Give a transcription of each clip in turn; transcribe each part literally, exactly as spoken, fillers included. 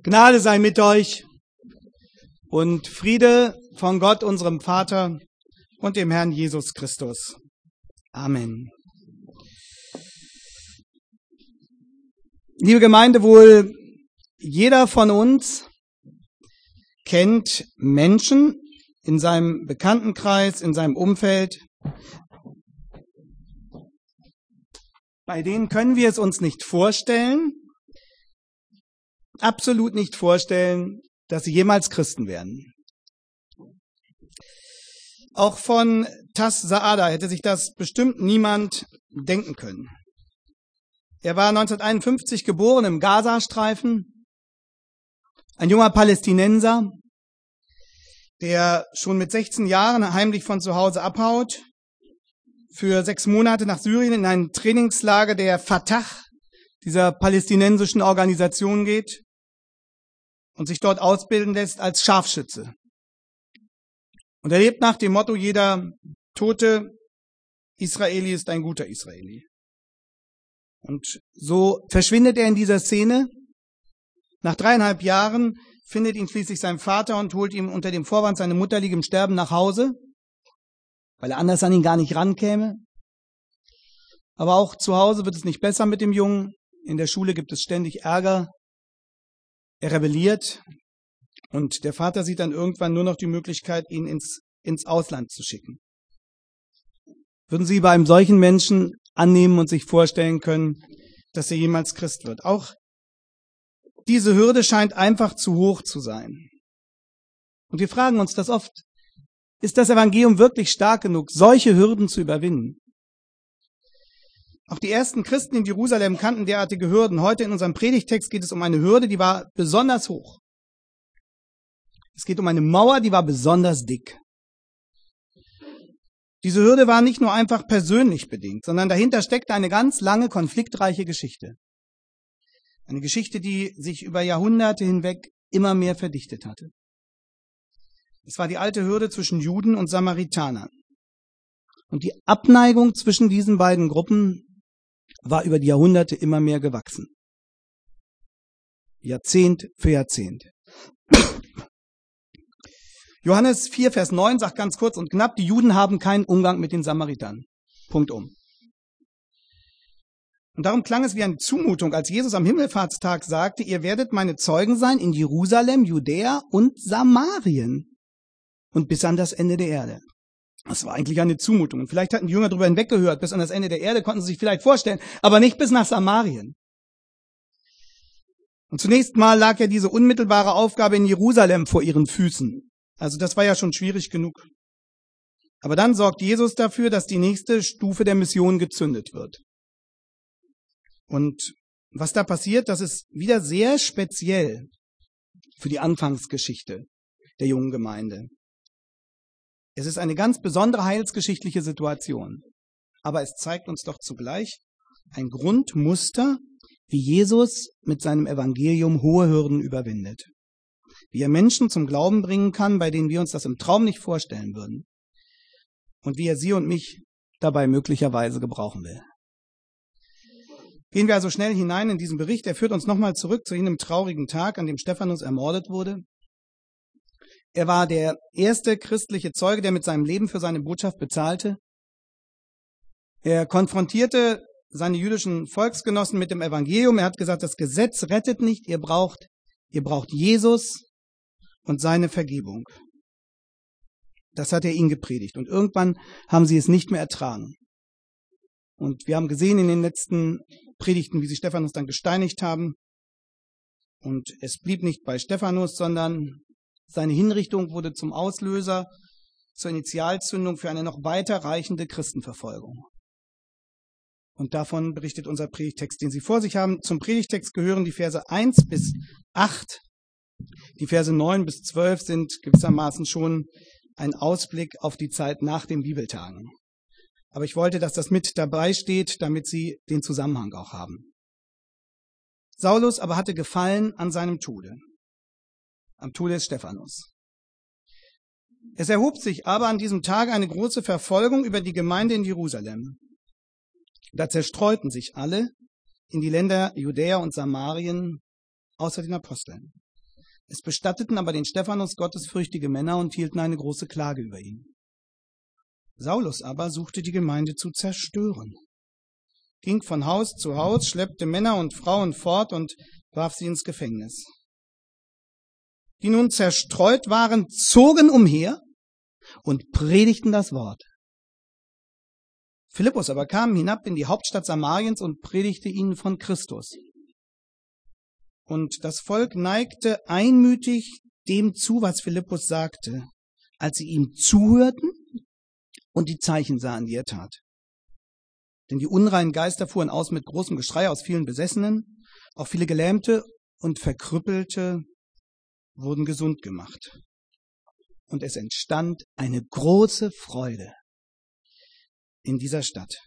Gnade sei mit euch und Friede von Gott, unserem Vater und dem Herrn Jesus Christus. Amen. Liebe Gemeinde, wohl jeder von uns kennt Menschen in seinem Bekanntenkreis, in seinem Umfeld, bei denen können wir es uns nicht vorstellen, absolut nicht vorstellen, dass sie jemals Christen werden. Auch von Tas Saada hätte sich das bestimmt niemand denken können. Er war neunzehnhunderteinundfünfzig geboren im Gazastreifen, ein junger Palästinenser, der schon mit sechzehn Jahren heimlich von zu Hause abhaut, für sechs Monate nach Syrien in ein Trainingslager der Fatah, dieser palästinensischen Organisation, geht und sich dort ausbilden lässt als Scharfschütze. Und er lebt nach dem Motto, jeder tote Israeli ist ein guter Israeli. Und so verschwindet er in dieser Szene. Nach dreieinhalb Jahren findet ihn schließlich sein Vater und holt ihm unter dem Vorwand, seine Mutter liege im Sterben, nach Hause, weil er anders an ihn gar nicht rankäme. Aber auch zu Hause wird es nicht besser mit dem Jungen. In der Schule gibt es ständig Ärger. Er rebelliert und der Vater sieht dann irgendwann nur noch die Möglichkeit, ihn ins, ins Ausland zu schicken. Würden Sie bei einem solchen Menschen annehmen und sich vorstellen können, dass er jemals Christ wird? Auch diese Hürde scheint einfach zu hoch zu sein. Und wir fragen uns das oft. Ist das Evangelium wirklich stark genug, solche Hürden zu überwinden? Auch die ersten Christen in Jerusalem kannten derartige Hürden. Heute in unserem Predigtext geht es um eine Hürde, die war besonders hoch. Es geht um eine Mauer, die war besonders dick. Diese Hürde war nicht nur einfach persönlich bedingt, sondern dahinter steckte eine ganz lange, konfliktreiche Geschichte. Eine Geschichte, die sich über Jahrhunderte hinweg immer mehr verdichtet hatte. Es war die alte Hürde zwischen Juden und Samaritanern. Und die Abneigung zwischen diesen beiden Gruppen war über die Jahrhunderte immer mehr gewachsen. Jahrzehnt für Jahrzehnt. Johannes vier, Vers neun sagt ganz kurz und knapp, die Juden haben keinen Umgang mit den Samaritern. Punkt um. Und darum klang es wie eine Zumutung, als Jesus am Himmelfahrtstag sagte, ihr werdet meine Zeugen sein in Jerusalem, Judäa und Samarien und bis an das Ende der Erde. Das war eigentlich eine Zumutung. Und vielleicht hatten die Jünger darüber hinweggehört, bis an das Ende der Erde, konnten sie sich vielleicht vorstellen, aber nicht bis nach Samarien. Und zunächst mal lag ja diese unmittelbare Aufgabe in Jerusalem vor ihren Füßen. Also das war ja schon schwierig genug. Aber dann sorgt Jesus dafür, dass die nächste Stufe der Mission gezündet wird. Und was da passiert, das ist wieder sehr speziell für die Anfangsgeschichte der jungen Gemeinde. Es ist eine ganz besondere heilsgeschichtliche Situation. Aber es zeigt uns doch zugleich ein Grundmuster, wie Jesus mit seinem Evangelium hohe Hürden überwindet. Wie er Menschen zum Glauben bringen kann, bei denen wir uns das im Traum nicht vorstellen würden. Und wie er sie und mich dabei möglicherweise gebrauchen will. Gehen wir also schnell hinein in diesen Bericht. Er führt uns nochmal zurück zu jenem traurigen Tag, an dem Stephanus ermordet wurde. Er war der erste christliche Zeuge, der mit seinem Leben für seine Botschaft bezahlte. Er konfrontierte seine jüdischen Volksgenossen mit dem Evangelium. Er hat gesagt, das Gesetz rettet nicht, ihr braucht, ihr braucht Jesus und seine Vergebung. Das hat er ihnen gepredigt. Und irgendwann haben sie es nicht mehr ertragen. Und wir haben gesehen in den letzten Predigten, wie sie Stephanus dann gesteinigt haben. Und es blieb nicht bei Stephanus, sondern seine Hinrichtung wurde zum Auslöser, zur Initialzündung für eine noch weiter reichende Christenverfolgung. Und davon berichtet unser Predigtext, den Sie vor sich haben. Zum Predigtext gehören die Verse eins bis acht. Die Verse neun bis zwölf sind gewissermaßen schon ein Ausblick auf die Zeit nach den Bibeltagen. Aber ich wollte, dass das mit dabei steht, damit Sie den Zusammenhang auch haben. Saulus aber hatte Gefallen an seinem Tode, am Tode des Stephanus. Es erhob sich aber an diesem Tage eine große Verfolgung über die Gemeinde in Jerusalem. Da zerstreuten sich alle in die Länder Judäa und Samarien, außer den Aposteln. Es bestatteten aber den Stephanus gottesfürchtige Männer und hielten eine große Klage über ihn. Saulus aber suchte die Gemeinde zu zerstören, ging von Haus zu Haus, schleppte Männer und Frauen fort und warf sie ins Gefängnis. Die nun zerstreut waren, zogen umher und predigten das Wort. Philippus aber kam hinab in die Hauptstadt Samariens und predigte ihnen von Christus. Und das Volk neigte einmütig dem zu, was Philippus sagte, als sie ihm zuhörten und die Zeichen sahen, die er tat. Denn die unreinen Geister fuhren aus mit großem Geschrei aus vielen Besessenen, auch viele Gelähmte und Verkrüppelte wurden gesund gemacht. Und es entstand eine große Freude in dieser Stadt.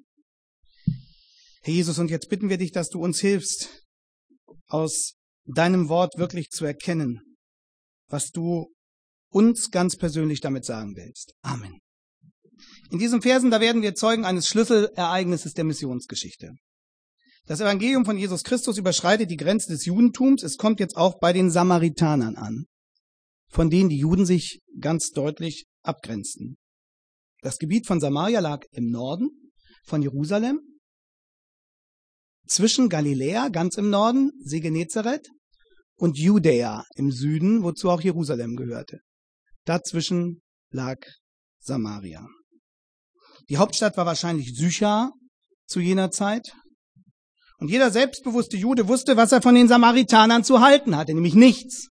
Herr Jesus, und jetzt bitten wir dich, dass du uns hilfst, aus deinem Wort wirklich zu erkennen, was du uns ganz persönlich damit sagen willst. Amen. In diesen Versen, da werden wir Zeugen eines Schlüsselereignisses der Missionsgeschichte. Das Evangelium von Jesus Christus überschreitet die Grenze des Judentums. Es kommt jetzt auch bei den Samaritanern an, von denen die Juden sich ganz deutlich abgrenzten. Das Gebiet von Samaria lag im Norden von Jerusalem, zwischen Galiläa, ganz im Norden, See Genezareth, und Judäa im Süden, wozu auch Jerusalem gehörte. Dazwischen lag Samaria. Die Hauptstadt war wahrscheinlich Sychar zu jener Zeit. Und jeder selbstbewusste Jude wusste, was er von den Samaritanern zu halten hatte, nämlich nichts.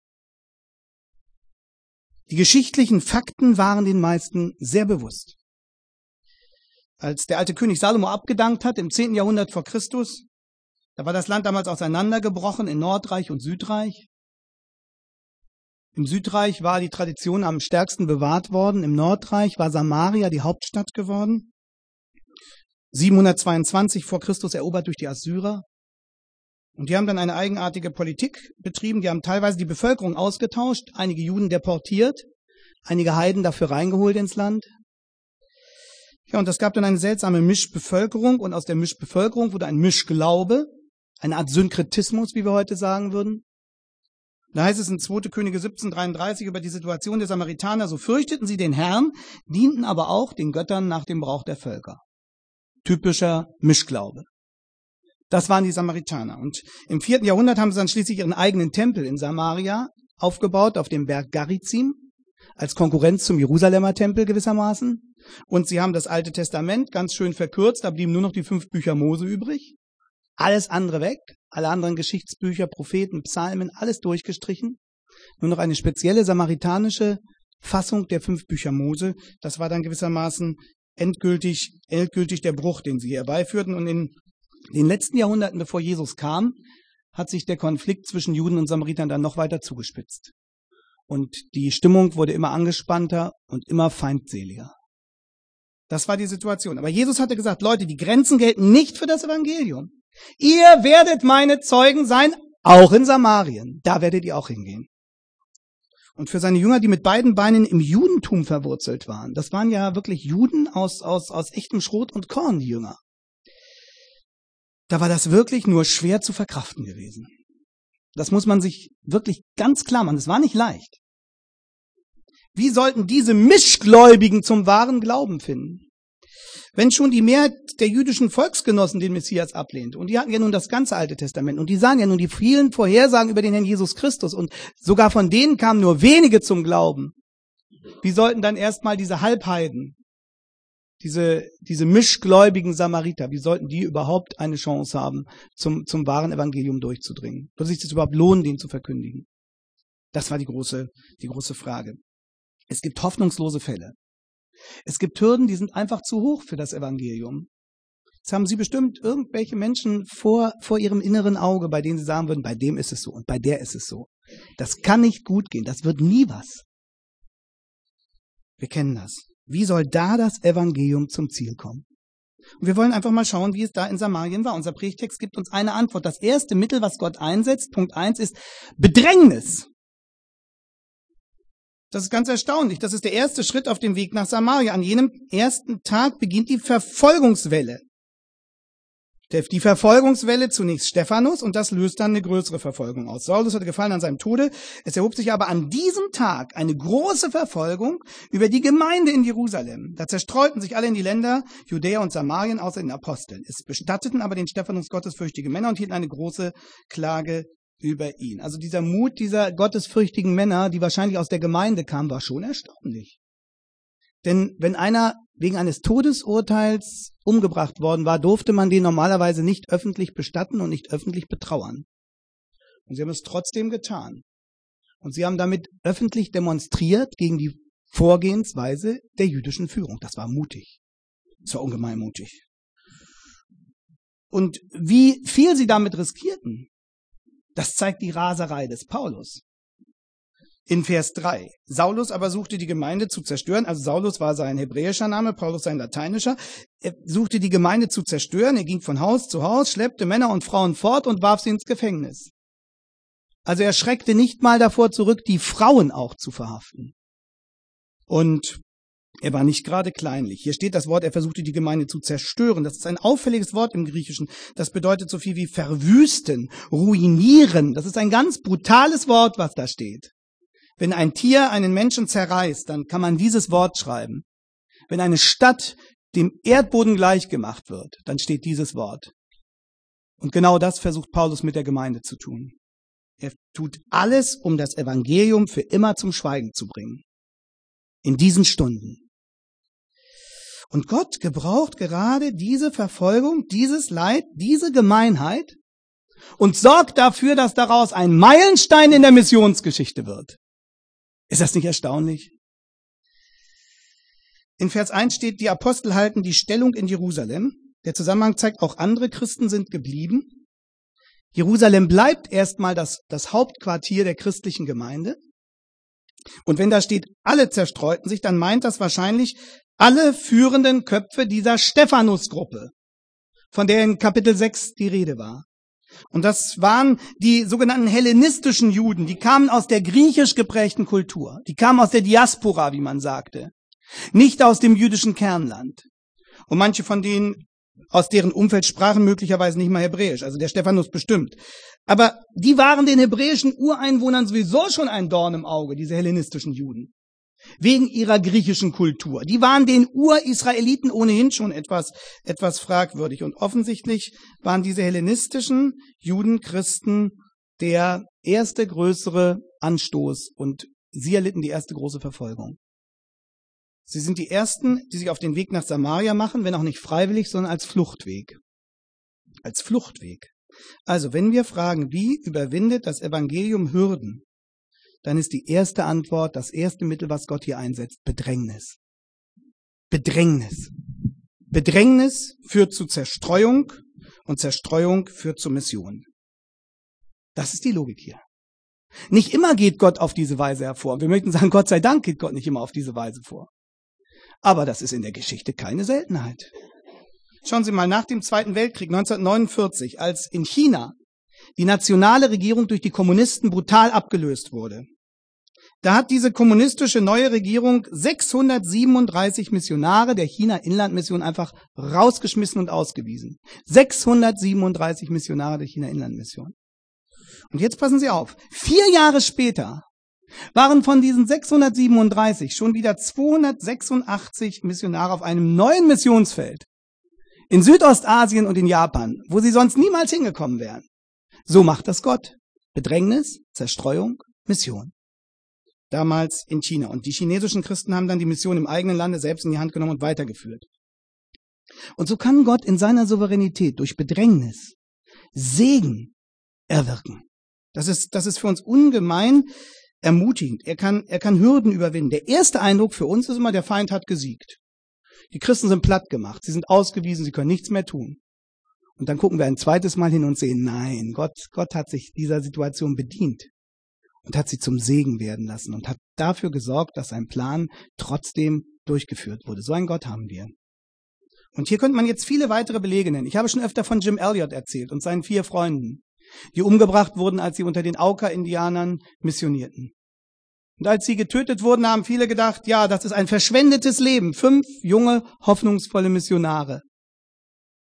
Die geschichtlichen Fakten waren den meisten sehr bewusst. Als der alte König Salomo abgedankt hat im zehnten Jahrhundert vor Christus, da war das Land damals auseinandergebrochen in Nordreich und Südreich. Im Südreich war die Tradition am stärksten bewahrt worden, im Nordreich war Samaria die Hauptstadt geworden. siebenhundertzweiundzwanzig vor Christus erobert durch die Assyrer. Und die haben dann eine eigenartige Politik betrieben. Die haben teilweise die Bevölkerung ausgetauscht, einige Juden deportiert, einige Heiden dafür reingeholt ins Land. Ja, und es gab dann eine seltsame Mischbevölkerung und aus der Mischbevölkerung wurde ein Mischglaube, eine Art Synkretismus, wie wir heute sagen würden. Da heißt es in zweiter Könige siebzehnhundertdreiunddreißig über die Situation der Samaritaner: So fürchteten sie den Herrn, dienten aber auch den Göttern nach dem Brauch der Völker. Typischer Mischglaube. Das waren die Samaritaner. Und im vierten Jahrhundert haben sie dann schließlich ihren eigenen Tempel in Samaria aufgebaut, auf dem Berg Garizim, als Konkurrenz zum Jerusalemer Tempel gewissermaßen. Und sie haben das Alte Testament ganz schön verkürzt, da blieben nur noch die fünf Bücher Mose übrig. Alles andere weg, alle anderen Geschichtsbücher, Propheten, Psalmen, alles durchgestrichen. Nur noch eine spezielle samaritanische Fassung der fünf Bücher Mose. Das war dann gewissermaßen endgültig, endgültig der Bruch, den sie hier herbeiführten. Und in den letzten Jahrhunderten, bevor Jesus kam, hat sich der Konflikt zwischen Juden und Samaritern dann noch weiter zugespitzt. Und die Stimmung wurde immer angespannter und immer feindseliger. Das war die Situation. Aber Jesus hatte gesagt, Leute, die Grenzen gelten nicht für das Evangelium. Ihr werdet meine Zeugen sein, auch in Samarien. Da werdet ihr auch hingehen. Und für seine Jünger, die mit beiden Beinen im Judentum verwurzelt waren, das waren ja wirklich Juden aus, aus, aus echtem Schrot und Korn, die Jünger. Da war das wirklich nur schwer zu verkraften gewesen. Das muss man sich wirklich ganz klar machen. Das war nicht leicht. Wie sollten diese Mischgläubigen zum wahren Glauben finden? Wenn schon die Mehrheit der jüdischen Volksgenossen den Messias ablehnt, und die hatten ja nun das ganze Alte Testament, und die sahen ja nun die vielen Vorhersagen über den Herrn Jesus Christus, und sogar von denen kamen nur wenige zum Glauben. Wie sollten dann erstmal diese Halbheiden, diese, diese mischgläubigen Samariter, wie sollten die überhaupt eine Chance haben, zum, zum wahren Evangelium durchzudringen? Würde sich das überhaupt lohnen, den zu verkündigen? Das war die große, die große Frage. Es gibt hoffnungslose Fälle. Es gibt Hürden, die sind einfach zu hoch für das Evangelium. Jetzt haben Sie bestimmt irgendwelche Menschen vor, vor Ihrem inneren Auge, bei denen Sie sagen würden, bei dem ist es so und bei der ist es so. Das kann nicht gut gehen, das wird nie was. Wir kennen das. Wie soll da das Evangelium zum Ziel kommen? Und wir wollen einfach mal schauen, wie es da in Samarien war. Unser Predigtext gibt uns eine Antwort. Das erste Mittel, was Gott einsetzt, Punkt eins, ist Bedrängnis. Das ist ganz erstaunlich. Das ist der erste Schritt auf dem Weg nach Samaria. An jenem ersten Tag beginnt die Verfolgungswelle. Die Verfolgungswelle zunächst Stephanus und das löst dann eine größere Verfolgung aus. Saulus hatte gefallen an seinem Tode. Es erhob sich aber an diesem Tag eine große Verfolgung über die Gemeinde in Jerusalem. Da zerstreuten sich alle in die Länder Judäa und Samarien außer den Aposteln. Es bestatteten aber den Stephanus gottesfürchtige Männer und hielten eine große Klage über ihn. Also dieser Mut dieser gottesfürchtigen Männer, die wahrscheinlich aus der Gemeinde kamen, war schon erstaunlich. Denn wenn einer wegen eines Todesurteils umgebracht worden war, durfte man den normalerweise nicht öffentlich bestatten und nicht öffentlich betrauern. Und sie haben es trotzdem getan. Und sie haben damit öffentlich demonstriert gegen die Vorgehensweise der jüdischen Führung. Das war mutig. Das war ungemein mutig. Und wie viel sie damit riskierten, das zeigt die Raserei des Paulus. In Vers drei. Saulus aber suchte die Gemeinde zu zerstören. Also Saulus war sein hebräischer Name, Paulus sein lateinischer. Er suchte die Gemeinde zu zerstören. Er ging von Haus zu Haus, schleppte Männer und Frauen fort und warf sie ins Gefängnis. Also er schreckte nicht mal davor zurück, die Frauen auch zu verhaften. Und er war nicht gerade kleinlich. Hier steht das Wort, er versuchte die Gemeinde zu zerstören. Das ist ein auffälliges Wort im Griechischen. Das bedeutet so viel wie verwüsten, ruinieren. Das ist ein ganz brutales Wort, was da steht. Wenn ein Tier einen Menschen zerreißt, dann kann man dieses Wort schreiben. Wenn eine Stadt dem Erdboden gleichgemacht wird, dann steht dieses Wort. Und genau das versucht Paulus mit der Gemeinde zu tun. Er tut alles, um das Evangelium für immer zum Schweigen zu bringen. In diesen Stunden. Und Gott gebraucht gerade diese Verfolgung, dieses Leid, diese Gemeinheit und sorgt dafür, dass daraus ein Meilenstein in der Missionsgeschichte wird. Ist das nicht erstaunlich? In Vers eins steht, die Apostel halten die Stellung in Jerusalem. Der Zusammenhang zeigt, auch andere Christen sind geblieben. Jerusalem bleibt erstmal das, das Hauptquartier der christlichen Gemeinde. Und wenn da steht, alle zerstreuten sich, dann meint das wahrscheinlich alle führenden Köpfe dieser Stephanus-Gruppe, von der in Kapitel sechs die Rede war. Und das waren die sogenannten hellenistischen Juden, die kamen aus der griechisch geprägten Kultur, die kamen aus der Diaspora, wie man sagte, nicht aus dem jüdischen Kernland. Und manche von denen aus deren Umfeld sprachen möglicherweise nicht mal Hebräisch, also der Stephanus bestimmt. Aber die waren den hebräischen Ureinwohnern sowieso schon ein Dorn im Auge, diese hellenistischen Juden. Wegen ihrer griechischen Kultur. Die waren den Urisraeliten ohnehin schon etwas, etwas fragwürdig. Und offensichtlich waren diese hellenistischen Juden, Christen, der erste größere Anstoß. Und sie erlitten die erste große Verfolgung. Sie sind die ersten, die sich auf den Weg nach Samaria machen, wenn auch nicht freiwillig, sondern als Fluchtweg. Als Fluchtweg. Also, wenn wir fragen, wie überwindet das Evangelium Hürden, dann ist die erste Antwort, das erste Mittel, was Gott hier einsetzt, Bedrängnis. Bedrängnis. Bedrängnis führt zu Zerstreuung und Zerstreuung führt zur Mission. Das ist die Logik hier. Nicht immer geht Gott auf diese Weise hervor. Wir möchten sagen, Gott sei Dank geht Gott nicht immer auf diese Weise vor. Aber das ist in der Geschichte keine Seltenheit. Schauen Sie mal, nach dem Zweiten Weltkrieg neunzehnhundertneunundvierzig, als in China die nationale Regierung durch die Kommunisten brutal abgelöst wurde, da hat diese kommunistische neue Regierung sechshundertsiebenunddreißig Missionare der China-Inlandmission einfach rausgeschmissen und ausgewiesen. sechshundertsiebenunddreißig Missionare der China-Inlandmission. Und jetzt passen Sie auf, vier Jahre später waren von diesen sechshundertsiebenunddreißig schon wieder zweihundertsechsundachtzig Missionare auf einem neuen Missionsfeld in Südostasien und in Japan, wo sie sonst niemals hingekommen wären. So macht das Gott. Bedrängnis, Zerstreuung, Mission. Damals in China. Und die chinesischen Christen haben dann die Mission im eigenen Lande selbst in die Hand genommen und weitergeführt. Und so kann Gott in seiner Souveränität durch Bedrängnis Segen erwirken. Das ist, das ist für uns ungemein ermutigend. Er kann, er kann Hürden überwinden. Der erste Eindruck für uns ist immer, der Feind hat gesiegt. Die Christen sind platt gemacht. Sie sind ausgewiesen, sie können nichts mehr tun. Und dann gucken wir ein zweites Mal hin und sehen, nein, Gott, Gott hat sich dieser Situation bedient und hat sie zum Segen werden lassen und hat dafür gesorgt, dass sein Plan trotzdem durchgeführt wurde. So einen Gott haben wir. Und hier könnte man jetzt viele weitere Belege nennen. Ich habe schon öfter von Jim Elliot erzählt und seinen vier Freunden, die umgebracht wurden, als sie unter den Auka-Indianern missionierten. Und als sie getötet wurden, haben viele gedacht, ja, das ist ein verschwendetes Leben. Fünf junge, hoffnungsvolle Missionare.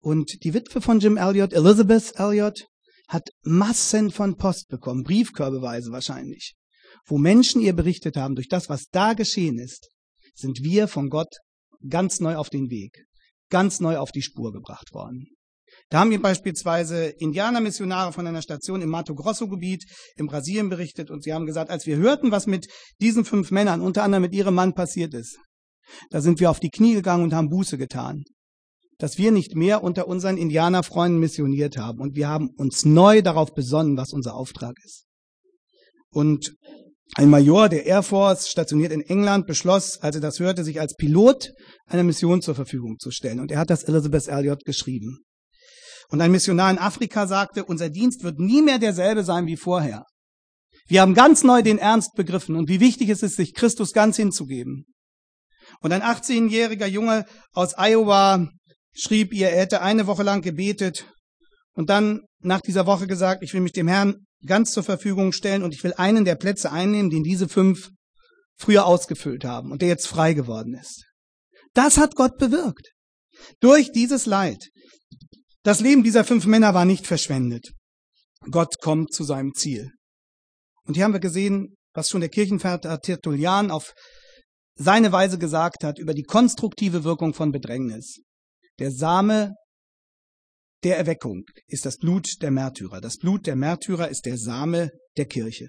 Und die Witwe von Jim Elliot, Elizabeth Elliot, hat Massen von Post bekommen, briefkörbeweise wahrscheinlich, wo Menschen ihr berichtet haben, durch das, was da geschehen ist, sind wir von Gott ganz neu auf den Weg, ganz neu auf die Spur gebracht worden. Da haben mir beispielsweise Indianermissionare von einer Station im Mato Grosso-Gebiet in Brasilien berichtet und sie haben gesagt, als wir hörten, was mit diesen fünf Männern, unter anderem mit ihrem Mann passiert ist, da sind wir auf die Knie gegangen und haben Buße getan, dass wir nicht mehr unter unseren Indianerfreunden missioniert haben und wir haben uns neu darauf besonnen, was unser Auftrag ist. Und ein Major der Air Force, stationiert in England, beschloss, als er das hörte, sich als Pilot einer Mission zur Verfügung zu stellen. Und er hat das Elizabeth Elliot geschrieben. Und ein Missionar in Afrika sagte, unser Dienst wird nie mehr derselbe sein wie vorher. Wir haben ganz neu den Ernst begriffen und wie wichtig es ist, sich Christus ganz hinzugeben. Und ein achtzehnjähriger Junge aus Iowa schrieb ihr, er hätte eine Woche lang gebetet und dann nach dieser Woche gesagt, ich will mich dem Herrn ganz zur Verfügung stellen und ich will einen der Plätze einnehmen, den diese fünf früher ausgefüllt haben und der jetzt frei geworden ist. Das hat Gott bewirkt. Durch dieses Leid. Das Leben dieser fünf Männer war nicht verschwendet. Gott kommt zu seinem Ziel. Und hier haben wir gesehen, was schon der Kirchenvater Tertullian auf seine Weise gesagt hat über die konstruktive Wirkung von Bedrängnis. Der Same der Erweckung ist das Blut der Märtyrer. Das Blut der Märtyrer ist der Same der Kirche.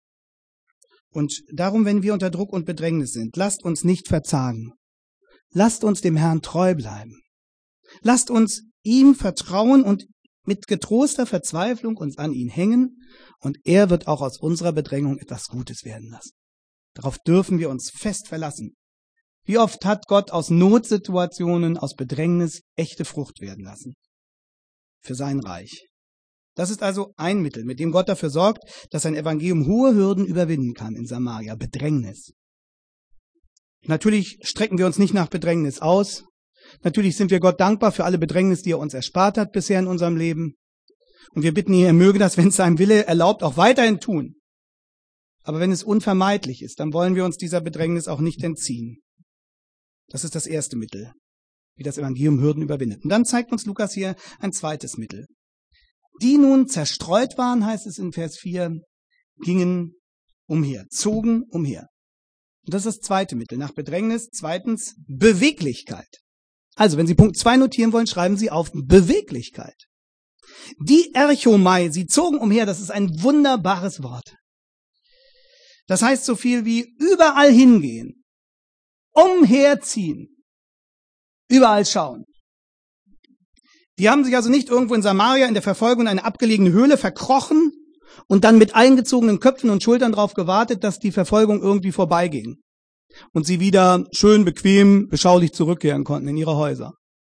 Und darum, wenn wir unter Druck und Bedrängnis sind, lasst uns nicht verzagen. Lasst uns dem Herrn treu bleiben. Lasst uns ihm vertrauen und mit getroster Verzweiflung uns an ihn hängen und er wird auch aus unserer Bedrängung etwas Gutes werden lassen. Darauf dürfen wir uns fest verlassen. Wie oft hat Gott aus Notsituationen, aus Bedrängnis echte Frucht werden lassen? Für sein Reich. Das ist also ein Mittel, mit dem Gott dafür sorgt, dass sein Evangelium hohe Hürden überwinden kann in Samaria. Bedrängnis. Natürlich strecken wir uns nicht nach Bedrängnis aus. Natürlich sind wir Gott dankbar für alle Bedrängnis, die er uns erspart hat bisher in unserem Leben. Und wir bitten ihn, er möge das, wenn es seinem Wille erlaubt, auch weiterhin tun. Aber wenn es unvermeidlich ist, dann wollen wir uns dieser Bedrängnis auch nicht entziehen. Das ist das erste Mittel, wie das Evangelium Hürden überwindet. Und dann zeigt uns Lukas hier ein zweites Mittel. Die nun zerstreut waren, heißt es in Vers vier, gingen umher, zogen umher. Und das ist das zweite Mittel nach Bedrängnis. Zweitens, Beweglichkeit. Also, wenn Sie Punkt zwei notieren wollen, schreiben Sie auf Beweglichkeit. Die Erchomai, sie zogen umher, das ist ein wunderbares Wort. Das heißt so viel wie überall hingehen, umherziehen, überall schauen. Die haben sich also nicht irgendwo in Samaria in der Verfolgung in eine abgelegene Höhle verkrochen und dann mit eingezogenen Köpfen und Schultern darauf gewartet, dass die Verfolgung irgendwie vorbeiging und sie wieder schön bequem, beschaulich zurückkehren konnten in ihre Häuser.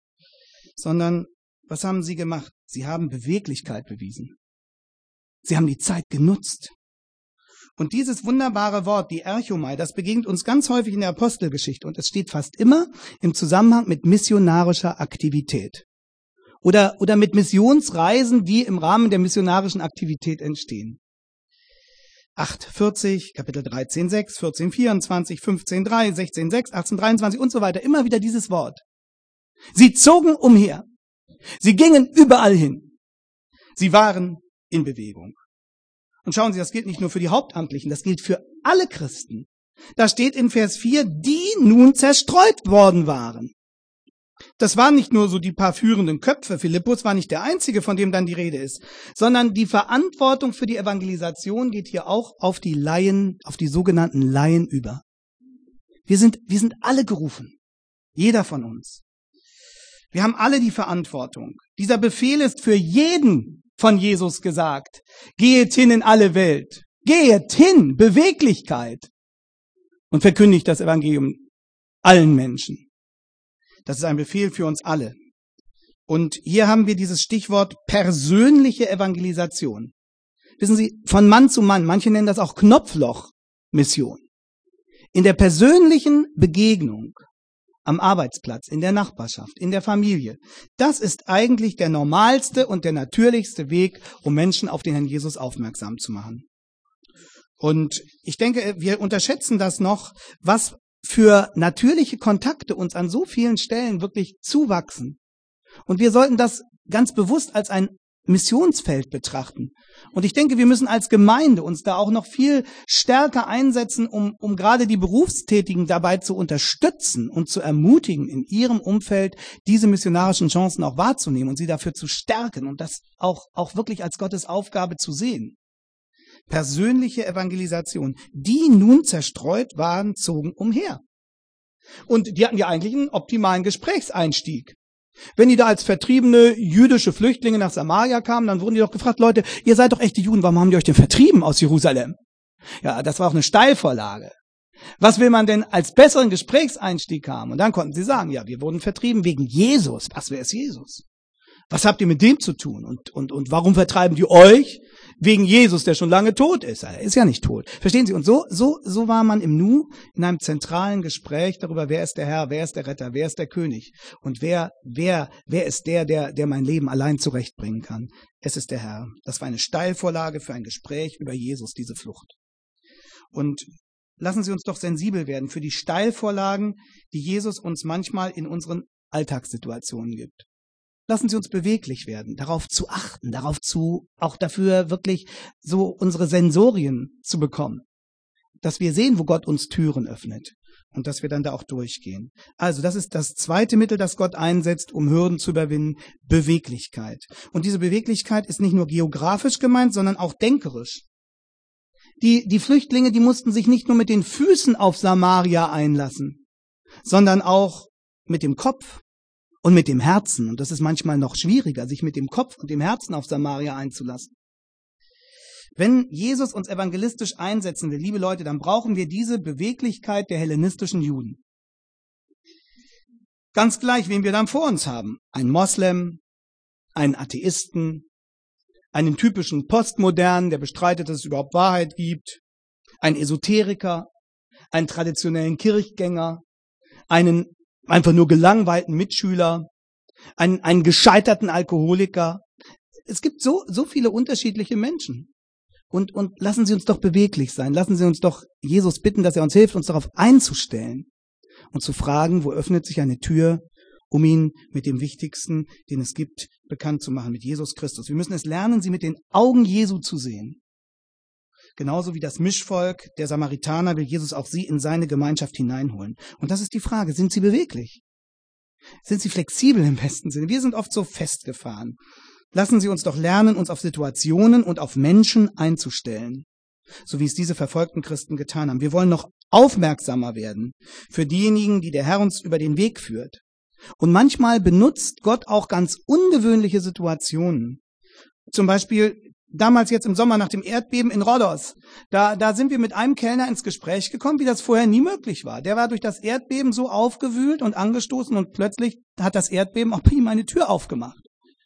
Sondern, was haben sie gemacht? Sie haben Beweglichkeit bewiesen. Sie haben die Zeit genutzt. Und dieses wunderbare Wort, die Erchomai, das begegnet uns ganz häufig in der Apostelgeschichte und es steht fast immer im Zusammenhang mit missionarischer Aktivität. Oder, oder mit Missionsreisen, die im Rahmen der missionarischen Aktivität entstehen. acht vierzig, Kapitel dreizehn sechs, vierzehn vierundzwanzig, fünfzehn drei, sechzehn sechs, achtzehn dreiundzwanzig und so weiter. Immer wieder dieses Wort. Sie zogen umher. Sie gingen überall hin. Sie waren in Bewegung. Und schauen Sie, das gilt nicht nur für die Hauptamtlichen, das gilt für alle Christen. Da steht in Vers vier, die nun zerstreut worden waren. Das waren nicht nur so die paar führenden Köpfe, Philippus war nicht der Einzige, von dem dann die Rede ist, sondern die Verantwortung für die Evangelisation geht hier auch auf die Laien, auf die sogenannten Laien über. Wir sind, wir sind alle gerufen, jeder von uns. Wir haben alle die Verantwortung. Dieser Befehl ist für jeden von Jesus gesagt. Gehet hin in alle Welt. Gehet hin, Beweglichkeit. Und verkündigt das Evangelium allen Menschen. Das ist ein Befehl für uns alle. Und hier haben wir dieses Stichwort persönliche Evangelisation. Wissen Sie, von Mann zu Mann, manche nennen das auch Knopfloch-Mission. In der persönlichen Begegnung am Arbeitsplatz, in der Nachbarschaft, in der Familie. Das ist eigentlich der normalste und der natürlichste Weg, um Menschen auf den Herrn Jesus aufmerksam zu machen. Und ich denke, wir unterschätzen das noch, was für natürliche Kontakte uns an so vielen Stellen wirklich zuwachsen. Und wir sollten das ganz bewusst als ein Missionsfeld betrachten. Und ich denke, wir müssen als Gemeinde uns da auch noch viel stärker einsetzen, um, um gerade die Berufstätigen dabei zu unterstützen und zu ermutigen, in ihrem Umfeld diese missionarischen Chancen auch wahrzunehmen und sie dafür zu stärken und das auch, auch wirklich als Gottes Aufgabe zu sehen. Persönliche Evangelisation. Die nun zerstreut waren, zogen umher. Und die hatten ja eigentlich einen optimalen Gesprächseinstieg. Wenn die da als vertriebene jüdische Flüchtlinge nach Samaria kamen, dann wurden die doch gefragt, Leute, ihr seid doch echte Juden, warum haben die euch denn vertrieben aus Jerusalem? Ja, das war auch eine Steilvorlage. Was will man denn als besseren Gesprächseinstieg haben? Und dann konnten sie sagen, ja, wir wurden vertrieben wegen Jesus. Was, wer ist Jesus? Was habt ihr mit dem zu tun? Und, und, und warum vertreiben die euch? Wegen Jesus, der schon lange tot ist. Er ist ja nicht tot. Verstehen Sie? Und so, so, so war man im Nu in einem zentralen Gespräch darüber, wer ist der Herr, wer ist der Retter, wer ist der König und wer, wer, wer ist der, der, der mein Leben allein zurechtbringen kann. Es ist der Herr. Das war eine Steilvorlage für ein Gespräch über Jesus, diese Flucht. Und lassen Sie uns doch sensibel werden für die Steilvorlagen, die Jesus uns manchmal in unseren Alltagssituationen gibt. Lassen Sie uns beweglich werden, darauf zu achten, darauf zu, auch dafür wirklich so unsere Sensorien zu bekommen. Dass wir sehen, wo Gott uns Türen öffnet und dass wir dann da auch durchgehen. Also das ist das zweite Mittel, das Gott einsetzt, um Hürden zu überwinden, Beweglichkeit. Und diese Beweglichkeit ist nicht nur geografisch gemeint, sondern auch denkerisch. Die, die Flüchtlinge, die mussten sich nicht nur mit den Füßen auf Samaria einlassen, sondern auch mit dem Kopf. Und mit dem Herzen, und das ist manchmal noch schwieriger, sich mit dem Kopf und dem Herzen auf Samaria einzulassen. Wenn Jesus uns evangelistisch einsetzen will, liebe Leute, dann brauchen wir diese Beweglichkeit der hellenistischen Juden. Ganz gleich, wen wir dann vor uns haben. Ein Moslem, einen Atheisten, einen typischen Postmodernen, der bestreitet, dass es überhaupt Wahrheit gibt, einen Esoteriker, einen traditionellen Kirchgänger, einen einfach nur gelangweilten Mitschüler, einen, einen gescheiterten Alkoholiker. Es gibt so, so viele unterschiedliche Menschen. Und, und lassen Sie uns doch beweglich sein. Lassen Sie uns doch Jesus bitten, dass er uns hilft, uns darauf einzustellen und zu fragen, wo öffnet sich eine Tür, um ihn mit dem Wichtigsten, den es gibt, bekannt zu machen, mit Jesus Christus. Wir müssen es lernen, sie mit den Augen Jesu zu sehen. Genauso wie das Mischvolk der Samaritaner will Jesus auch sie in seine Gemeinschaft hineinholen. Und das ist die Frage, sind sie beweglich? Sind sie flexibel im besten Sinne? Wir sind oft so festgefahren. Lassen Sie uns doch lernen, uns auf Situationen und auf Menschen einzustellen, so wie es diese verfolgten Christen getan haben. Wir wollen noch aufmerksamer werden für diejenigen, die der Herr uns über den Weg führt. Und manchmal benutzt Gott auch ganz ungewöhnliche Situationen. Zum Beispiel damals jetzt im Sommer nach dem Erdbeben in Rhodos, da, da sind wir mit einem Kellner ins Gespräch gekommen, wie das vorher nie möglich war. Der war durch das Erdbeben so aufgewühlt und angestoßen und plötzlich hat das Erdbeben auch bei ihm eine Tür aufgemacht.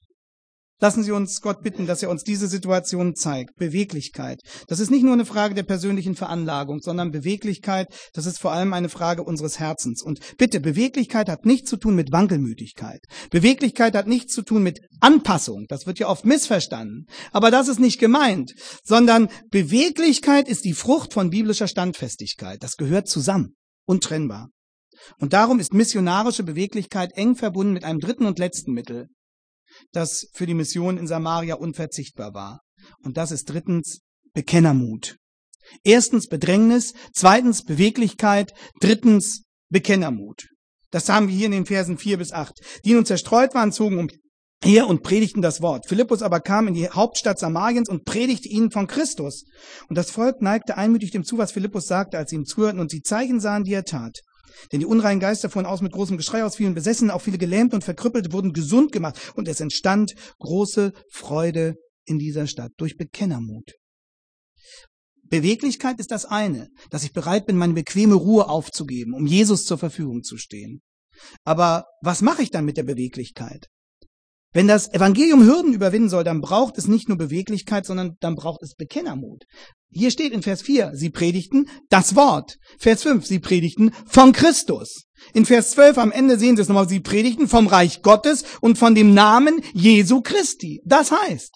Lassen Sie uns Gott bitten, dass er uns diese Situation zeigt. Beweglichkeit. Das ist nicht nur eine Frage der persönlichen Veranlagung, sondern Beweglichkeit, das ist vor allem eine Frage unseres Herzens. Und bitte, Beweglichkeit hat nichts zu tun mit Wankelmütigkeit. Beweglichkeit hat nichts zu tun mit Anpassung. Das wird ja oft missverstanden. Aber das ist nicht gemeint, sondern Beweglichkeit ist die Frucht von biblischer Standfestigkeit. Das gehört zusammen, untrennbar. Und darum ist missionarische Beweglichkeit eng verbunden mit einem dritten und letzten Mittel, das für die Mission in Samaria unverzichtbar war. Und das ist drittens Bekennermut. Erstens Bedrängnis, zweitens Beweglichkeit, drittens Bekennermut. Das haben wir hier in den Versen vier bis acht. Die nun zerstreut waren, zogen umher und predigten das Wort. Philippus aber kam in die Hauptstadt Samariens und predigte ihnen von Christus. Und das Volk neigte einmütig dem zu, was Philippus sagte, als sie ihm zuhörten und sie Zeichen sahen, die er tat. Denn die unreinen Geister fuhren aus mit großem Geschrei, aus vielen Besessenen, auch viele Gelähmte und Verkrüppelte wurden gesund gemacht. Und es entstand große Freude in dieser Stadt durch Bekennermut. Beweglichkeit ist das eine, dass ich bereit bin, meine bequeme Ruhe aufzugeben, um Jesus zur Verfügung zu stehen. Aber was mache ich dann mit der Beweglichkeit? Wenn das Evangelium Hürden überwinden soll, dann braucht es nicht nur Beweglichkeit, sondern dann braucht es Bekennermut. Hier steht in Vers vier, sie predigten das Wort. Vers fünf, sie predigten von Christus. In Vers zwölf am Ende sehen Sie es nochmal, sie predigten vom Reich Gottes und von dem Namen Jesu Christi. Das heißt,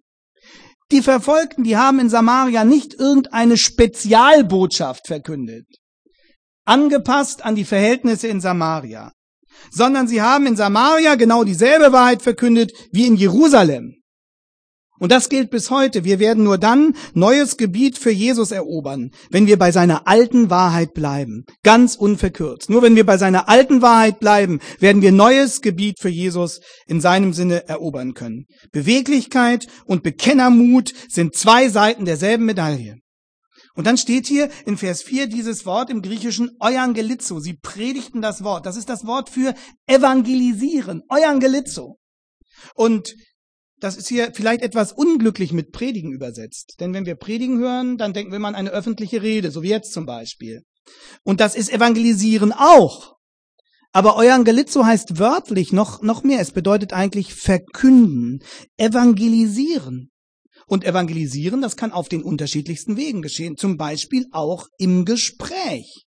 die Verfolgten, die haben in Samaria nicht irgendeine Spezialbotschaft verkündet, angepasst an die Verhältnisse in Samaria, sondern sie haben in Samaria genau dieselbe Wahrheit verkündet wie in Jerusalem. Und das gilt bis heute. Wir werden nur dann neues Gebiet für Jesus erobern, wenn wir bei seiner alten Wahrheit bleiben. Ganz unverkürzt. Nur wenn wir bei seiner alten Wahrheit bleiben, werden wir neues Gebiet für Jesus in seinem Sinne erobern können. Beweglichkeit und Bekennermut sind zwei Seiten derselben Medaille. Und dann steht hier in Vers vier dieses Wort im Griechischen Euangelizo. Sie predigten das Wort. Das ist das Wort für evangelisieren. Euangelizo. Und das ist hier vielleicht etwas unglücklich mit Predigen übersetzt. Denn wenn wir Predigen hören, dann denken wir an eine öffentliche Rede, so wie jetzt zum Beispiel. Und das ist Evangelisieren auch. Aber Euangelizo heißt wörtlich noch, noch mehr. Es bedeutet eigentlich verkünden, evangelisieren. Und evangelisieren, das kann auf den unterschiedlichsten Wegen geschehen. Zum Beispiel auch im Gespräch.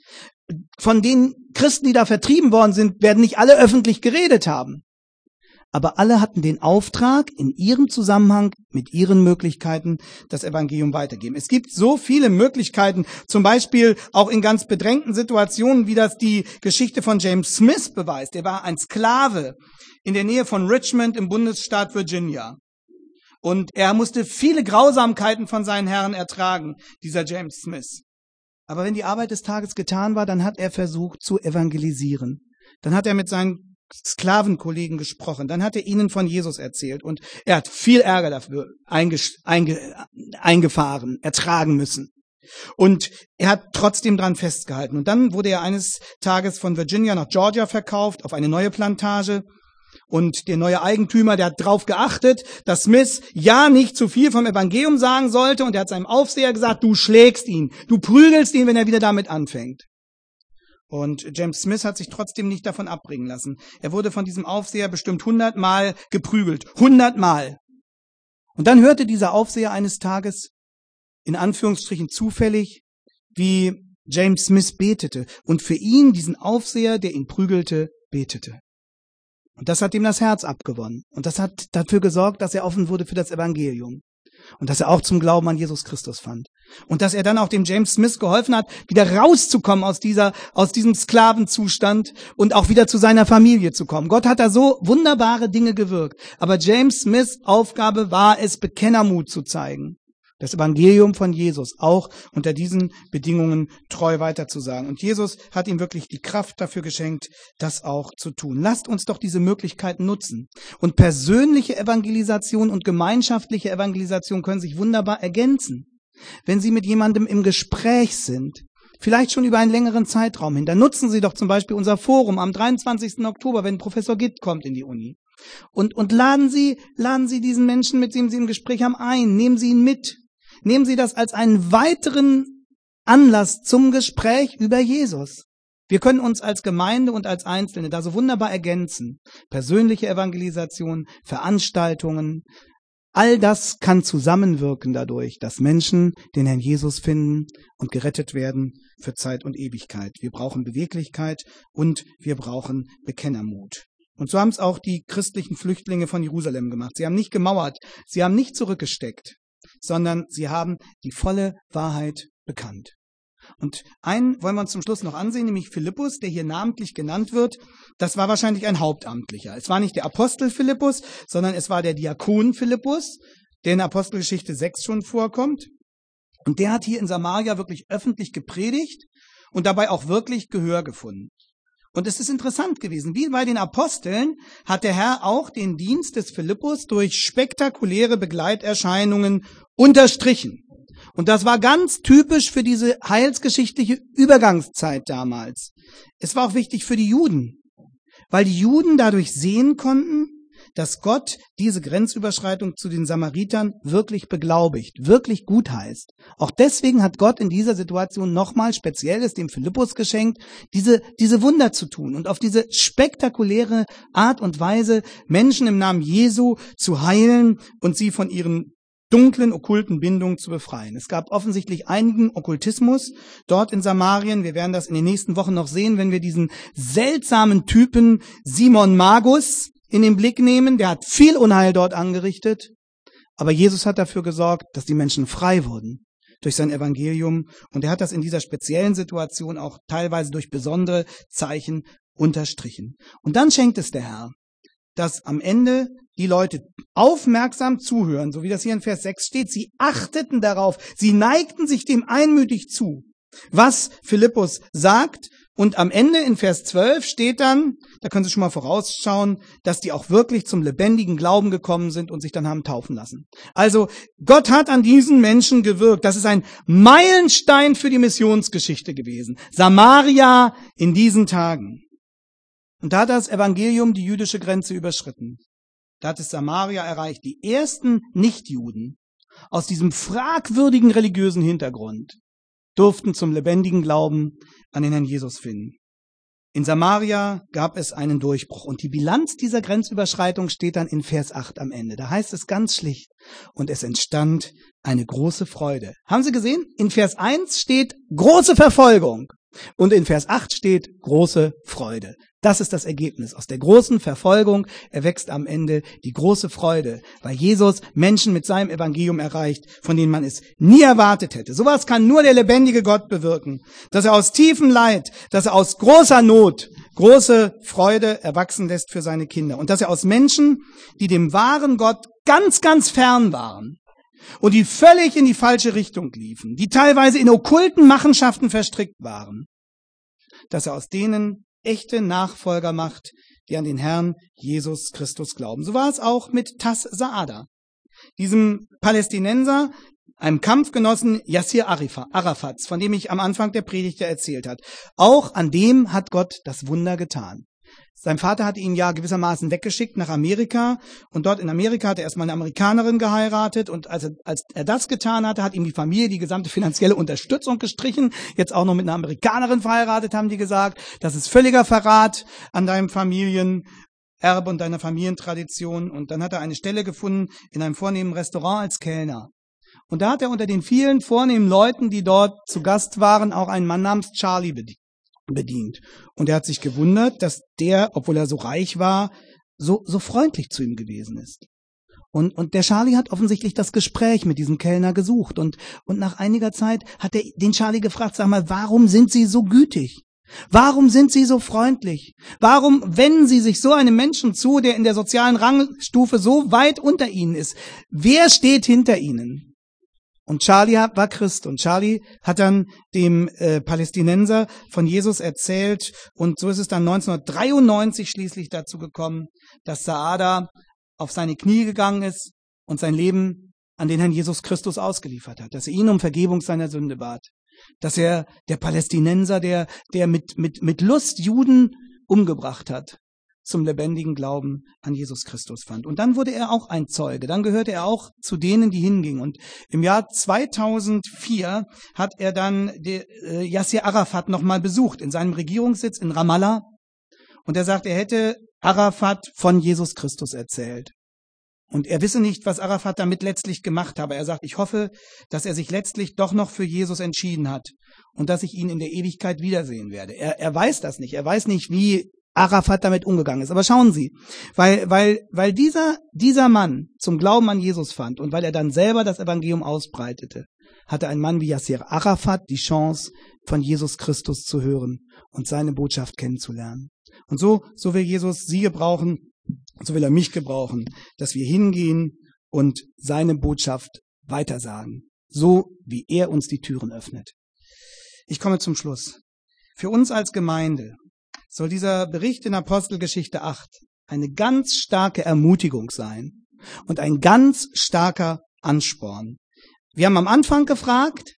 Von den Christen, die da vertrieben worden sind, werden nicht alle öffentlich geredet haben. Aber alle hatten den Auftrag, in ihrem Zusammenhang mit ihren Möglichkeiten das Evangelium weitergeben. Es gibt so viele Möglichkeiten, zum Beispiel auch in ganz bedrängten Situationen, wie das die Geschichte von James Smith beweist. Er war ein Sklave in der Nähe von Richmond im Bundesstaat Virginia. Und er musste viele Grausamkeiten von seinen Herren ertragen, dieser James Smith. Aber wenn die Arbeit des Tages getan war, dann hat er versucht zu evangelisieren. Dann hat er mit seinen Sklavenkollegen gesprochen. Dann hat er ihnen von Jesus erzählt und er hat viel Ärger dafür einge, einge, eingefahren, ertragen müssen. Und er hat trotzdem dran festgehalten. Und dann wurde er eines Tages von Virginia nach Georgia verkauft, auf eine neue Plantage. Und der neue Eigentümer, der hat darauf geachtet, dass Smith ja nicht zu viel vom Evangelium sagen sollte. Und er hat seinem Aufseher gesagt, du schlägst ihn, du prügelst ihn, wenn er wieder damit anfängt. Und James Smith hat sich trotzdem nicht davon abbringen lassen. Er wurde von diesem Aufseher bestimmt hundertmal geprügelt. Hundertmal. Und dann hörte dieser Aufseher eines Tages, in Anführungsstrichen zufällig, wie James Smith betete. Und für ihn, diesen Aufseher, der ihn prügelte, betete. Und das hat ihm das Herz abgewonnen. Und das hat dafür gesorgt, dass er offen wurde für das Evangelium. Und dass er auch zum Glauben an Jesus Christus fand. Und dass er dann auch dem James Smith geholfen hat, wieder rauszukommen aus dieser, aus diesem Sklavenzustand und auch wieder zu seiner Familie zu kommen. Gott hat da so wunderbare Dinge gewirkt. Aber James Smiths Aufgabe war es, Bekennermut zu zeigen. Das Evangelium von Jesus auch unter diesen Bedingungen treu weiterzusagen. Und Jesus hat ihm wirklich die Kraft dafür geschenkt, das auch zu tun. Lasst uns doch diese Möglichkeiten nutzen. Und persönliche Evangelisation und gemeinschaftliche Evangelisation können sich wunderbar ergänzen. Wenn Sie mit jemandem im Gespräch sind, vielleicht schon über einen längeren Zeitraum hin, dann nutzen Sie doch zum Beispiel unser Forum am dreiundzwanzigsten Oktober, wenn Professor Gitt kommt in die Uni. Und, und laden Sie, laden Sie diesen Menschen, mit dem Sie im Gespräch haben, ein. Nehmen Sie ihn mit. Nehmen Sie das als einen weiteren Anlass zum Gespräch über Jesus. Wir können uns als Gemeinde und als Einzelne da so wunderbar ergänzen. Persönliche Evangelisation, Veranstaltungen, all das kann zusammenwirken dadurch, dass Menschen den Herrn Jesus finden und gerettet werden für Zeit und Ewigkeit. Wir brauchen Beweglichkeit und wir brauchen Bekennermut. Und so haben es auch die christlichen Flüchtlinge von Jerusalem gemacht. Sie haben nicht gemauert, sie haben nicht zurückgesteckt, sondern sie haben die volle Wahrheit bekannt. Und einen wollen wir uns zum Schluss noch ansehen, nämlich Philippus, der hier namentlich genannt wird. Das war wahrscheinlich ein Hauptamtlicher. Es war nicht der Apostel Philippus, sondern es war der Diakon Philippus, der in Apostelgeschichte sechs schon vorkommt. Und der hat hier in Samaria wirklich öffentlich gepredigt und dabei auch wirklich Gehör gefunden. Und es ist interessant gewesen, wie bei den Aposteln hat der Herr auch den Dienst des Philippus durch spektakuläre Begleiterscheinungen unterstrichen. Und das war ganz typisch für diese heilsgeschichtliche Übergangszeit damals. Es war auch wichtig für die Juden, weil die Juden dadurch sehen konnten, dass Gott diese Grenzüberschreitung zu den Samaritern wirklich beglaubigt, wirklich gut heißt. Auch deswegen hat Gott in dieser Situation nochmal Spezielles dem Philippus geschenkt, diese, diese Wunder zu tun und auf diese spektakuläre Art und Weise Menschen im Namen Jesu zu heilen und sie von ihren dunklen, okkulten Bindungen zu befreien. Es gab offensichtlich einigen Okkultismus dort in Samarien. Wir werden das in den nächsten Wochen noch sehen, wenn wir diesen seltsamen Typen Simon Magus in den Blick nehmen. Der hat viel Unheil dort angerichtet. Aber Jesus hat dafür gesorgt, dass die Menschen frei wurden durch sein Evangelium. Und er hat das in dieser speziellen Situation auch teilweise durch besondere Zeichen unterstrichen. Und dann schenkt es der Herr, dass am Ende die Leute aufmerksam zuhören, so wie das hier in Vers sechs steht. Sie achteten darauf, sie neigten sich dem einmütig zu, was Philippus sagt. Und am Ende in Vers zwölf steht dann, da können Sie schon mal vorausschauen, dass die auch wirklich zum lebendigen Glauben gekommen sind und sich dann haben taufen lassen. Also Gott hat an diesen Menschen gewirkt. Das ist ein Meilenstein für die Missionsgeschichte gewesen. Samaria in diesen Tagen. Und da hat das Evangelium die jüdische Grenze überschritten. Da hat es Samaria erreicht. Die ersten Nichtjuden aus diesem fragwürdigen religiösen Hintergrund durften zum lebendigen Glauben an den Herrn Jesus finden. In Samaria gab es einen Durchbruch. Und die Bilanz dieser Grenzüberschreitung steht dann in Vers acht am Ende. Da heißt es ganz schlicht, und es entstand eine große Freude. Haben Sie gesehen? In Vers eins steht große Verfolgung. Und in Vers acht steht große Freude. Das ist das Ergebnis. Aus der großen Verfolgung erwächst am Ende die große Freude, weil Jesus Menschen mit seinem Evangelium erreicht, von denen man es nie erwartet hätte. Sowas kann nur der lebendige Gott bewirken, dass er aus tiefem Leid, dass er aus großer Not große Freude erwachsen lässt für seine Kinder. Und dass er aus Menschen, die dem wahren Gott ganz, ganz fern waren und die völlig in die falsche Richtung liefen, die teilweise in okkulten Machenschaften verstrickt waren, dass er aus denen echte Nachfolger macht, die an den Herrn Jesus Christus glauben. So war es auch mit Tas Saada, diesem Palästinenser, einem Kampfgenossen Yassir Arafats, von dem ich am Anfang der Predigt ja erzählt habe. Auch an dem hat Gott das Wunder getan. Sein Vater hatte ihn ja gewissermaßen weggeschickt nach Amerika und dort in Amerika hat er erstmal eine Amerikanerin geheiratet und als er, als er das getan hatte, hat ihm die Familie die gesamte finanzielle Unterstützung gestrichen. Jetzt auch noch mit einer Amerikanerin verheiratet, haben die gesagt. Das ist völliger Verrat an deinem Familienerbe und deiner Familientradition. Und dann hat er eine Stelle gefunden in einem vornehmen Restaurant als Kellner. Und da hat er unter den vielen vornehmen Leuten, die dort zu Gast waren, auch einen Mann namens Charlie bedient. bedient. Und er hat sich gewundert, dass der, obwohl er so reich war, so, so freundlich zu ihm gewesen ist. Und, und der Charlie hat offensichtlich das Gespräch mit diesem Kellner gesucht. Und, und nach einiger Zeit hat er den Charlie gefragt, sag mal, warum sind Sie so gütig? Warum sind Sie so freundlich? Warum wenden Sie sich so einem Menschen zu, der in der sozialen Rangstufe so weit unter Ihnen ist? Wer steht hinter Ihnen? Und Charlie war Christ und Charlie hat dann dem äh, Palästinenser von Jesus erzählt und so ist es dann neunzehnhundertdreiundneunzig schließlich dazu gekommen, dass Saada auf seine Knie gegangen ist und sein Leben an den Herrn Jesus Christus ausgeliefert hat, dass er ihn um Vergebung seiner Sünde bat, dass er der Palästinenser, der, der mit, mit, mit Lust Juden umgebracht hat, zum lebendigen Glauben an Jesus Christus fand. Und dann wurde er auch ein Zeuge. Dann gehörte er auch zu denen, die hingingen. Und im Jahr zweitausendvier hat er dann die, äh, Yassir Arafat nochmal besucht in seinem Regierungssitz in Ramallah. Und er sagt, er hätte Arafat von Jesus Christus erzählt. Und er wisse nicht, was Arafat damit letztlich gemacht habe. Er sagt, ich hoffe, dass er sich letztlich doch noch für Jesus entschieden hat und dass ich ihn in der Ewigkeit wiedersehen werde. Er, er weiß das nicht. Er weiß nicht, wie Arafat damit umgegangen ist. Aber schauen Sie, weil, weil, weil dieser, dieser Mann zum Glauben an Jesus fand und weil er dann selber das Evangelium ausbreitete, hatte ein Mann wie Yassir Arafat die Chance, von Jesus Christus zu hören und seine Botschaft kennenzulernen. Und so, so will Jesus Sie gebrauchen, so will er mich gebrauchen, dass wir hingehen und seine Botschaft weitersagen, so wie er uns die Türen öffnet. Ich komme zum Schluss. Für uns als Gemeinde soll dieser Bericht in Apostelgeschichte acht eine ganz starke Ermutigung sein und ein ganz starker Ansporn. Wir haben am Anfang gefragt,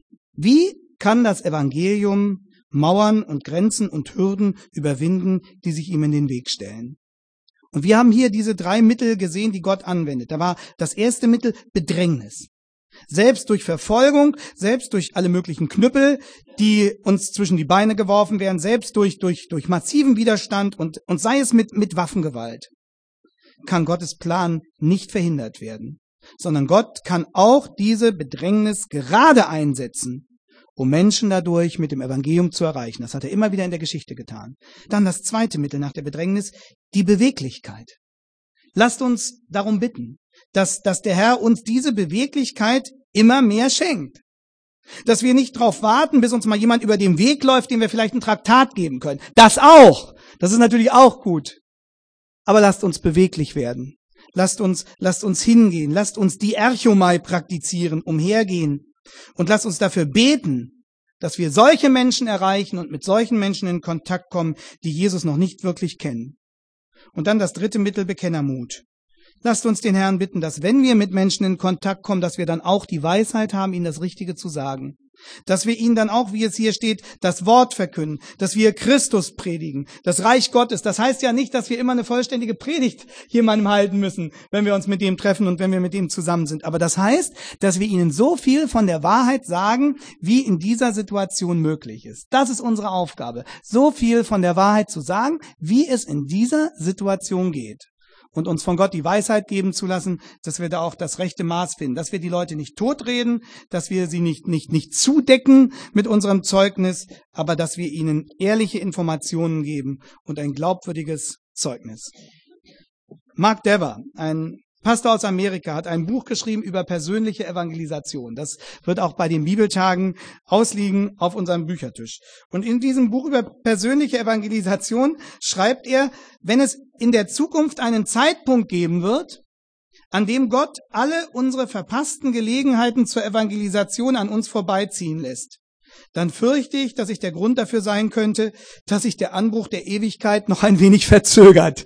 wie kann das Evangelium Mauern und Grenzen und Hürden überwinden, die sich ihm in den Weg stellen? Und wir haben hier diese drei Mittel gesehen, die Gott anwendet. Da war das erste Mittel Bedrängnis. Selbst durch Verfolgung, selbst durch alle möglichen Knüppel, die uns zwischen die Beine geworfen werden, selbst durch, durch, durch massiven Widerstand und, und sei es mit, mit Waffengewalt, kann Gottes Plan nicht verhindert werden. Sondern Gott kann auch diese Bedrängnis gerade einsetzen, um Menschen dadurch mit dem Evangelium zu erreichen. Das hat er immer wieder in der Geschichte getan. Dann das zweite Mittel nach der Bedrängnis, die Beweglichkeit. Lasst uns darum bitten, dass, dass der Herr uns diese Beweglichkeit immer mehr schenkt. Dass wir nicht darauf warten, bis uns mal jemand über den Weg läuft, dem wir vielleicht ein Traktat geben können. Das auch. Das ist natürlich auch gut. Aber lasst uns beweglich werden. Lasst uns, lasst uns hingehen. Lasst uns die Erchomai praktizieren, umhergehen. Und lasst uns dafür beten, dass wir solche Menschen erreichen und mit solchen Menschen in Kontakt kommen, die Jesus noch nicht wirklich kennen. Und dann das dritte Mittel, Bekennermut. Lasst uns den Herrn bitten, dass wenn wir mit Menschen in Kontakt kommen, dass wir dann auch die Weisheit haben, ihnen das Richtige zu sagen. Dass wir ihnen dann auch, wie es hier steht, das Wort verkünden, dass wir Christus predigen, das Reich Gottes. Das heißt ja nicht, dass wir immer eine vollständige Predigt jemandem halten müssen, wenn wir uns mit dem treffen und wenn wir mit ihm zusammen sind. Aber das heißt, dass wir ihnen so viel von der Wahrheit sagen, wie in dieser Situation möglich ist. Das ist unsere Aufgabe, so viel von der Wahrheit zu sagen, wie es in dieser Situation geht. Und uns von Gott die Weisheit geben zu lassen, dass wir da auch das rechte Maß finden, dass wir die Leute nicht totreden, dass wir sie nicht, nicht, nicht zudecken mit unserem Zeugnis, aber dass wir ihnen ehrliche Informationen geben und ein glaubwürdiges Zeugnis. Mark Dever, ein Pastor aus Amerika, hat ein Buch geschrieben über persönliche Evangelisation. Das wird auch bei den Bibeltagen ausliegen auf unserem Büchertisch. Und in diesem Buch über persönliche Evangelisation schreibt er, wenn es in der Zukunft einen Zeitpunkt geben wird, an dem Gott alle unsere verpassten Gelegenheiten zur Evangelisation an uns vorbeiziehen lässt, dann fürchte ich, dass ich der Grund dafür sein könnte, dass sich der Anbruch der Ewigkeit noch ein wenig verzögert.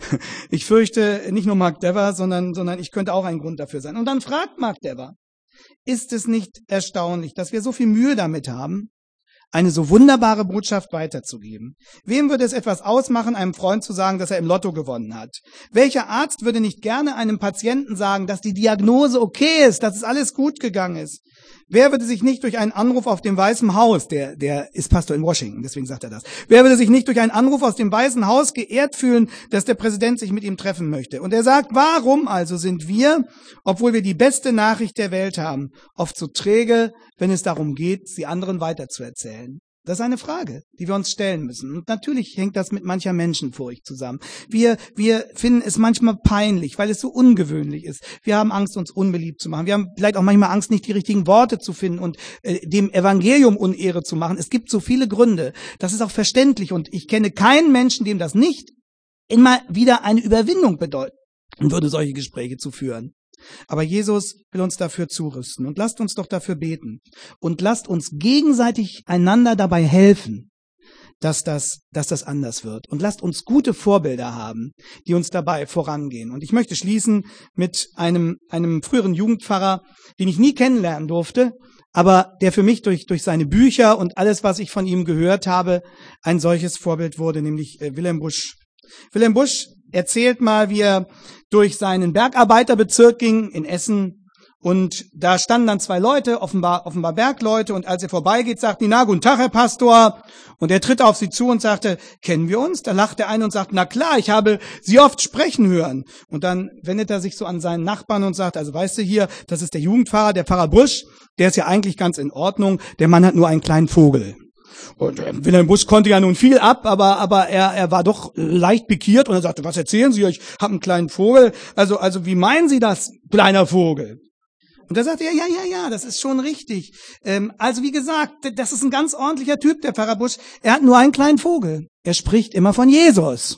Ich fürchte nicht nur Mark Dever, sondern, sondern ich könnte auch ein Grund dafür sein. Und dann fragt Mark Dever, ist es nicht erstaunlich, dass wir so viel Mühe damit haben, eine so wunderbare Botschaft weiterzugeben? Wem würde es etwas ausmachen, einem Freund zu sagen, dass er im Lotto gewonnen hat? Welcher Arzt würde nicht gerne einem Patienten sagen, dass die Diagnose okay ist, dass es alles gut gegangen ist? Wer würde sich nicht durch einen Anruf auf dem Weißen Haus, der, der ist Pastor in Washington, deswegen sagt er das, wer würde sich nicht durch einen Anruf aus dem Weißen Haus geehrt fühlen, dass der Präsident sich mit ihm treffen möchte? Und er sagt, warum also sind wir, obwohl wir die beste Nachricht der Welt haben, oft so träge, wenn es darum geht, sie anderen weiterzuerzählen? Das ist eine Frage, die wir uns stellen müssen. Und natürlich hängt das mit mancher Menschenfurcht zusammen. Wir, wir finden es manchmal peinlich, weil es so ungewöhnlich ist. Wir haben Angst, uns unbeliebt zu machen. Wir haben vielleicht auch manchmal Angst, nicht die richtigen Worte zu finden und äh, dem Evangelium Unehre zu machen. Es gibt so viele Gründe. Das ist auch verständlich. Und ich kenne keinen Menschen, dem das nicht immer wieder eine Überwindung bedeuten würde, solche Gespräche zu führen. Aber Jesus will uns dafür zurüsten. Und lasst uns doch dafür beten. Und lasst uns gegenseitig einander dabei helfen, dass das, dass das anders wird. Und lasst uns gute Vorbilder haben, die uns dabei vorangehen. Und ich möchte schließen mit einem, einem früheren Jugendpfarrer, den ich nie kennenlernen durfte, aber der für mich durch, durch seine Bücher und alles, was ich von ihm gehört habe, ein solches Vorbild wurde, nämlich äh, Wilhelm Busch. Wilhelm Busch erzählt mal, wie er durch seinen Bergarbeiterbezirk ging in Essen und da standen dann zwei Leute, offenbar, offenbar Bergleute, und als er vorbeigeht, sagt die, na, guten Tag, Herr Pastor, und er tritt auf sie zu und sagte, kennen wir uns? Da lacht der eine und sagt, na klar, ich habe Sie oft sprechen hören. Und dann wendet er sich so an seinen Nachbarn und sagt, also weißt du hier, das ist der Jugendpfarrer, der Pfarrer Busch, der ist ja eigentlich ganz in Ordnung, der Mann hat nur einen kleinen Vogel. Und äh, Wilhelm Busch konnte ja nun viel ab, aber aber er er war doch leicht pikiert und er sagte, was erzählen Sie? Ich habe einen kleinen Vogel. Also also wie meinen Sie das, kleiner Vogel? Und da sagte er, ja, ja, ja, das ist schon richtig. Ähm, also wie gesagt, das ist ein ganz ordentlicher Typ, der Pfarrer Busch. Er hat nur einen kleinen Vogel. Er spricht immer von Jesus.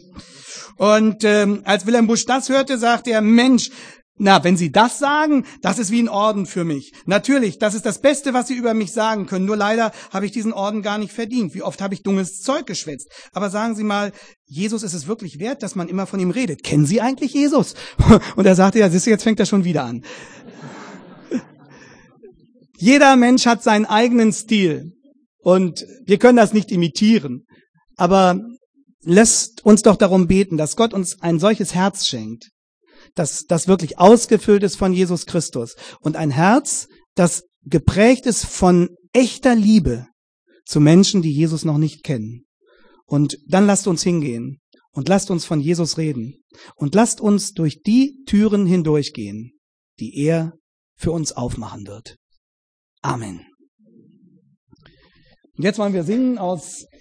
Und ähm, als Wilhelm Busch das hörte, sagte er, Mensch, na, wenn Sie das sagen, das ist wie ein Orden für mich. Natürlich, das ist das Beste, was Sie über mich sagen können. Nur leider habe ich diesen Orden gar nicht verdient. Wie oft habe ich dummes Zeug geschwätzt. Aber sagen Sie mal, Jesus ist es wirklich wert, dass man immer von ihm redet. Kennen Sie eigentlich Jesus? Und er sagte, ja, siehst du, jetzt fängt er schon wieder an. Jeder Mensch hat seinen eigenen Stil. Und wir können das nicht imitieren. Aber lasst uns doch darum beten, dass Gott uns ein solches Herz schenkt, dass das wirklich ausgefüllt ist von Jesus Christus und ein Herz, das geprägt ist von echter Liebe zu Menschen, die Jesus noch nicht kennen. Und dann lasst uns hingehen und lasst uns von Jesus reden und lasst uns durch die Türen hindurchgehen, die er für uns aufmachen wird. Amen. Und jetzt wollen wir singen aus